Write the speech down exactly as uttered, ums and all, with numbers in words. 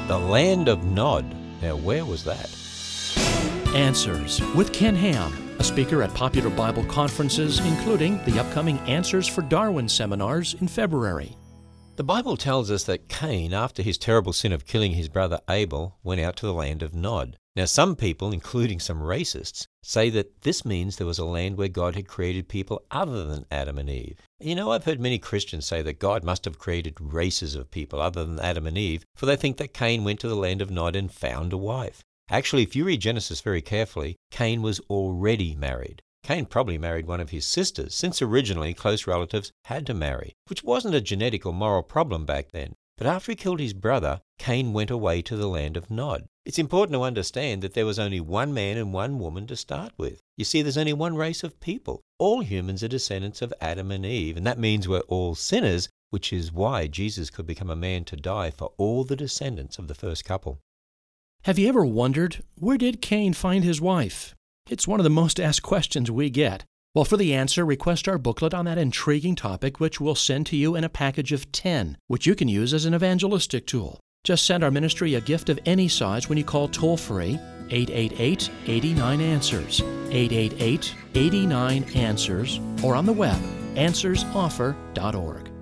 The land of Nod. Now, where was that? Answers with Ken Ham, a speaker at popular Bible conferences, including the upcoming Answers for Darwin seminars in February. The Bible tells us that Cain, after his terrible sin of killing his brother Abel, went out to the land of Nod. Now, some people, including some racists, say that this means there was a land where God had created people other than Adam and Eve. You know, I've heard many Christians say that God must have created races of people other than Adam and Eve, for they think that Cain went to the land of Nod and found a wife. Actually, if you read Genesis very carefully, Cain was already married. Cain probably married one of his sisters, since originally close relatives had to marry, which wasn't a genetic or moral problem back then. But after he killed his brother, Cain went away to the land of Nod. It's important to understand that there was only one man and one woman to start with. You see, there's only one race of people. All humans are descendants of Adam and Eve, and that means we're all sinners, which is why Jesus could become a man to die for all the descendants of the first couple. Have you ever wondered, where did Cain find his wife? It's one of the most asked questions we get. Well, for the answer, request our booklet on that intriguing topic, which we'll send to you in a package of ten, which you can use as an evangelistic tool. Just send our ministry a gift of any size when you call toll-free eight eight eight, eight nine, answers, eight eight eight, eight nine, answers, or on the web, answers offer dot org.